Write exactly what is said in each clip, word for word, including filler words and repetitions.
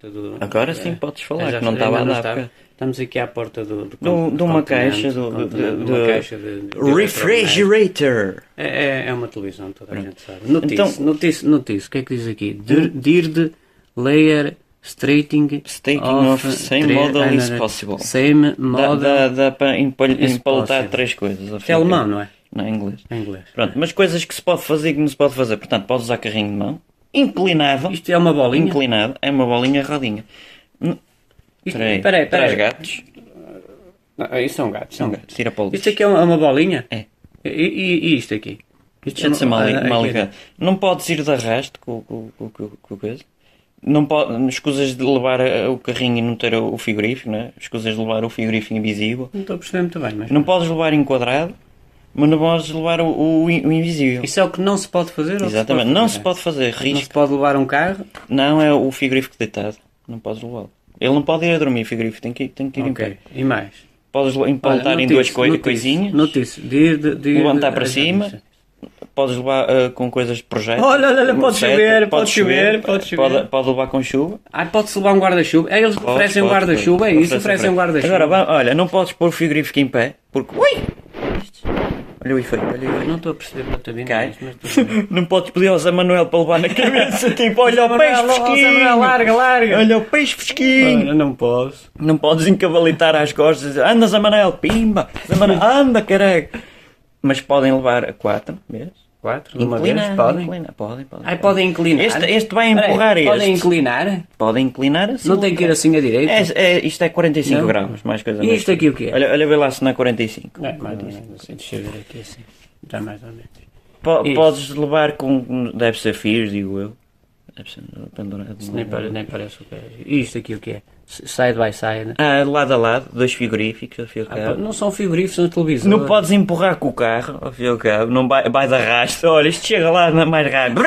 Do, Agora é, sim podes falar, é, já, que não estava a dar. estava. Estamos aqui à porta do... do, do de uma caixa, do, do, de, de, de, uma caixa de, de refrigerator. É, é, é uma televisão, toda a Pronto. gente sabe. Notice, então, notice, notice, o que é que diz aqui? Dird layer straightening Staking of, of same model is possible. Same model dá, dá, dá para implementar três coisas. É alemão, não é? Não, é inglês. É inglês. Pronto, mas coisas que se pode fazer e que não se pode fazer. Portanto, podes usar carrinho de mão, inclinado. Isto é uma bolinha? Inclinado, é uma bolinha rodinha. Espera aí, peraí, traz gatos. Não, isso são gatos, são gatos. Tira para o lixo. Isto aqui é uma, uma bolinha? É. E, e, e isto aqui? Isto Deixa de ser mal, ah, mal ligado. Não podes ir de arrasto com, com, com, com, com coisa. Não pode, escusas de levar o carrinho e não ter o frigorífico, não é? Escusas de levar o frigorífico invisível. Não estou a perceber muito bem, mas... Não podes levar enquadrado, mas não podes levar o, o, o invisível. Isso é o que não se pode fazer? Exatamente, se não fazer? se pode fazer. Risco. Não se pode levar um carro? Não, é o frigorífico deitado. Não podes levá-lo. Ele não pode ir a dormir, o frigorífico tem que, tem que ir okay. em pé. E mais? Podes implantar em duas coi notice, coisinhas. Notícia. De, de, de, levantar para cima. Podes levar uh, com coisas de projeto. Olha, olha, pode chover, pode chover, pode chover. Pode, pode levar com chuva. Ah, pode-se levar um guarda-chuva. É, eles pode, oferecem pode, um guarda-chuva, é isso? Oferecem um guarda-chuva. Agora, olha, não podes pôr o frigorífico em pé, porque... Ui! Olha o efeito, olha o efeito. Não estou a perceber para te Cai. Não podes pedir ao Zé Manuel para levar na cabeça, tipo, olha o peixe fresquinho. Larga, larga. Olha o peixe fresquinho. Olha, não posso. Não podes encavalitar às costas. Anda, Zé Manuel, pimba. Zé Manuel, anda, caralho. Mas podem levar a quatro, mesmo. Quatro? De uma vez? Podem? Inclinar. Podem, podem. Ai, podem inclinar? Este, este vai empurrar este. Podem inclinar? Podem inclinar assim. Não tem que ir assim a direita? É, é, isto é quarenta e cinco não. graus, mais coisa. E isto aqui o que é? Olha, olha, vê lá se não é quarenta e cinco. É, mais ou menos assim. Deixa eu ver aqui assim. Já mais ou menos. Po podes levar com... Deve ser fios, digo eu. Deve ser pendurado. Nem, pare, nem parece o que é. E isto aqui o que é? Side by side. Ah, lado a lado, dois frigoríficos, ao fio ah, não são frigoríficos, são televisores. Não podes empurrar com o carro, ao fio cabo, não vai, vai de arrasto. Olha, isto chega lá mais rápido.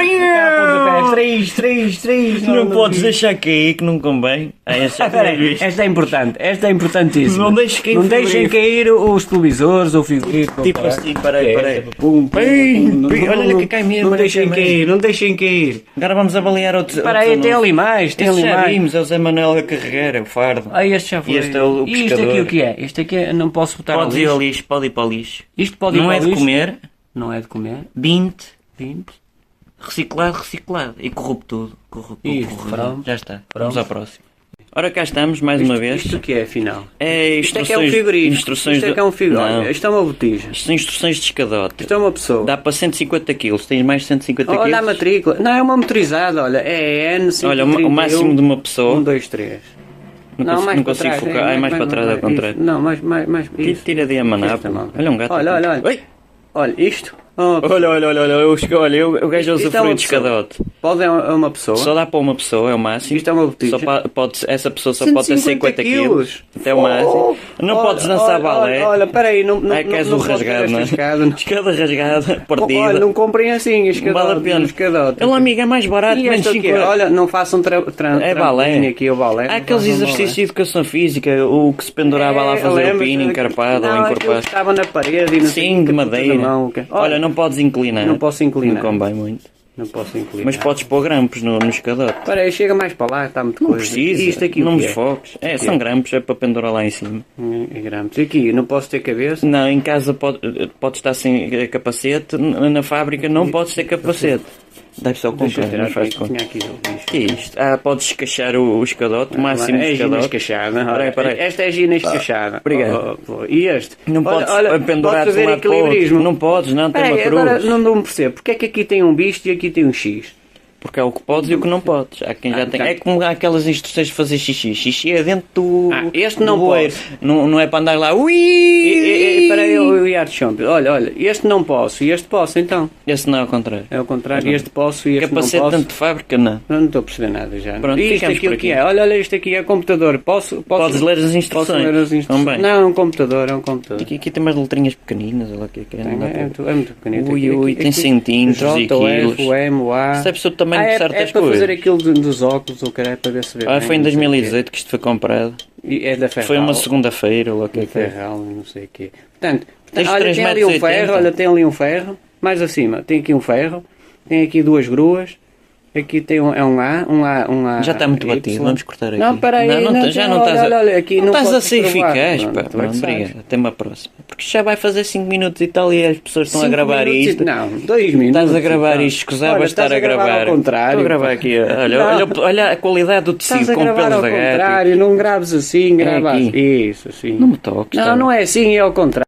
Três, três, três. Não, não, não podes não deixar cair, que não convém. Ah, esta, é esta é importante, esta é importantíssima. Não deixem cair, não deixem cair os televisores ou o frigorífico. Tipo assim, parei, parei. Pum, pum, olha que cai mesmo. Não deixem cair, não deixem cair. Agora vamos avaliar outros. Espera aí, tem ali mais, tem ali mais. Já vimos, é o Zé Manuel a carregar. O fardo. Ah, este já foi. Este é o, o e isto aqui o que é? Isto aqui é, não posso botar pode ir ao lixo, pode ir para o lixo. Isto pode ir não para é o de lixo. comer. Não é de comer. vinte. vinte. Reciclado, reciclado. E corrupto tudo. Corrupto, isto, corrupto. Já está. Pronto. Vamos ao próximo. Ora, cá estamos, mais isto, uma vez. Isto o que é, afinal? É isto é que é um frigorífico. Instruções isto é que é um frigorífico. Isto é uma botija. Isto são instruções de escadote. Isto é uma pessoa. Dá para cento e cinquenta quilos. Tens mais de cento e cinquenta quilos? Olha a matrícula. Não, é uma motorizada, olha. É N cinco. Olha, o máximo de uma pessoa. um, dois, três. Não, não, consigo, mais não para consigo trás, focar. É, Ah, é mais, mais para trás, ao contrário. Não, mais, mais, mais. Isso. Tira de a manapa. Olha um gato. Olha, olha, olha. Oi. Olha, isto. Oh, olha, olha, olha, olha, eu, olha, o gajo usa fruto de escadote. Pode é uma pessoa. Só dá para uma pessoa, é o máximo. Isto é uma botija. Só pode, essa pessoa só pode ter cinquenta quilos. Até o máximo. Não olha, podes dançar olha, balé. Olha, peraí, não, não, ah, queres não, o rasgado, não é? Escada, não. Escada rasgada, partida. Olha, não comprem assim, escadote. Vale a pena. Escadote. Ele, amigo, é mais barato. E este aqui, olha, não façam tra tra é balé. Aqui, o balé. Há aqueles exercícios de educação física, o que se pendurava é, lá a fazer o pino encarpado ou encorpado. Estava na parede e não sim, de madeira. Olha, não podes inclinar. Não posso inclinar. Não convém muito. Não posso inclinar. Mas podes pôr grampos no, no escadote. Espera aí, chega mais para lá, está muito não coisa. Precisa. E isto aqui não me é? foques. É, são grampos, é para pendurar lá em cima. É, é grampos. E aqui, não posso ter cabeça? Não, em casa pode, pode estar sem capacete, na fábrica não podes ter capacete. Deve ser ao contrário, não faz conta. O que é isto? Ah, podes escachar o, o escadote, o máximo de escadote. É escachada. Peraí, peraí. Esta é gina escachada. Ah, obrigado. Oh, oh, e este? Não podes pendurar de um lado para o outro. Não podes, não, tem uma cruz. Agora não, não me percebo. Porque é que aqui tem um bicho e aqui tem um X? Porque é o que podes e o que não podes. Há quem já ah, tem. Já... É como há aquelas instruções de fazer xixi. Xixi é dentro do. Ah, este não pode. Não, não é para andar lá. Ui! Espera aí, o Yard Champ. Olha, olha, este não posso e este posso então. Este não é ao contrário. É ao contrário. Este posso e este capacete não posso. Capacete tanto de fábrica, não. Não estou a perceber nada já. Pronto, e isto aqui o que é? Olha, olha, isto aqui é computador. Posso, posso, Podes ler as instruções. Posso ler as instruções. Não, é um computador, é um computador. Aqui, aqui tem umas letrinhas pequeninas. Olha aqui, aqui, tem, é, é, muito, é muito pequenito. Ui, ui, aqui, tem aqui, centímetros e quilos. O M, o A. Sabe sobre o tamanho ah, de é, certas é coisas. Fazer aquilo dos óculos, ou caralho, para ver se vê. Ah, foi em dois mil e dezoito que isto foi comprado. E é da Ferral. Foi uma segunda-feira, ou o que é que é? Ferral, não sei o quê. Portanto, portanto olha, tem ali um ferro, olha, tem ali um ferro, mais acima, tem aqui um ferro, tem aqui duas gruas, Aqui tem um, é um A, um A, um A. Já está muito Y. batido, vamos cortar aqui. Não, para aí, não, não, não, já não, não estás olha, a, olha, aqui não não estás a podes ser provar. eficaz, Pronto, pá. tu é que Pronto, sabes. obrigado. Até uma próxima. Porque já vai fazer cinco minutos e tal e as pessoas estão a Cinco gravar minutos e- isto. Não, dois minutos. Estás a gravar então. isto, escusava Olha, estar estás a gravar. ao contrário. Estou a gravar pá. aqui, olha, Não. olha, olha a qualidade do tecido Estás a com gravar pelos ao da gata. contrário, não graves assim, grava aqui. assim. Isso, assim. Não me toques. Não, tá? não é assim, é ao contrário.